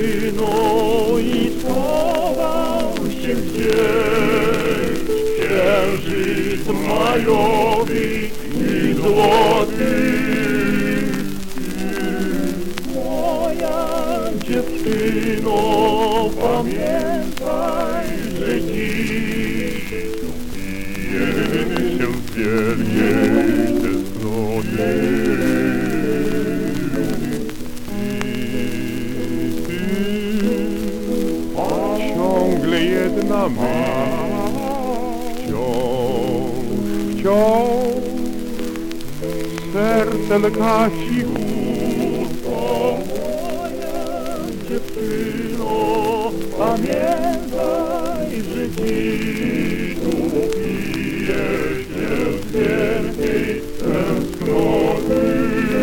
dziewczyno i schował się gdzieś księżyc majowy i złoty. Moja dziewczyno, pamiętaj, że dziś upijemy się w wielkiej tęsknoty. Ciągle jedna myśl, wciąż serce lgasi chłódką. Moja dziewczyno, pamiętaj, że dziś upijesz się z wielkiej tęsknoty.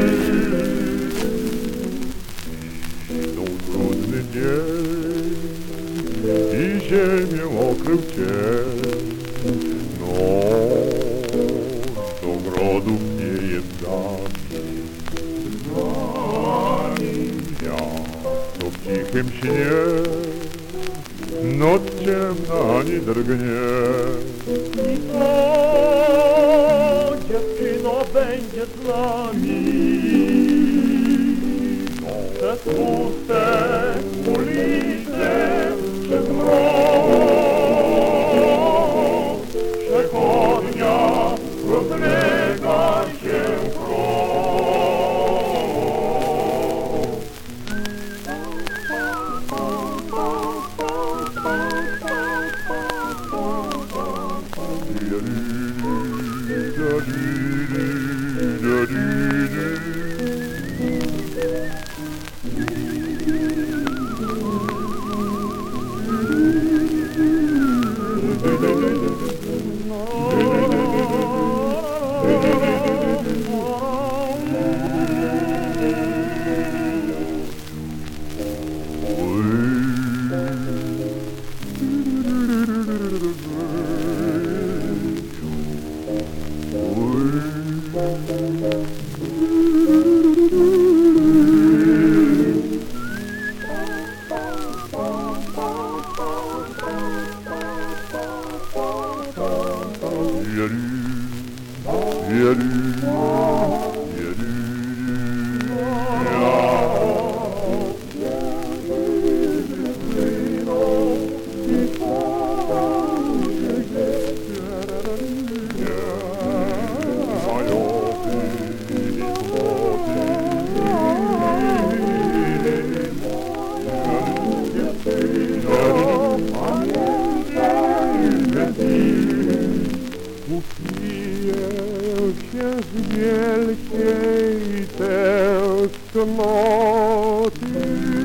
To trudny dzień i ziemię okrył cień. Noc z ogrodów nie jest miasto w cichym śnie, noc ciemna nie drgnie. I to dziewczyno będzie z nami przez puste ulice, przez mrok. Przechodnia rozlega się krok. Upiję się z wielkiej tęsknoty.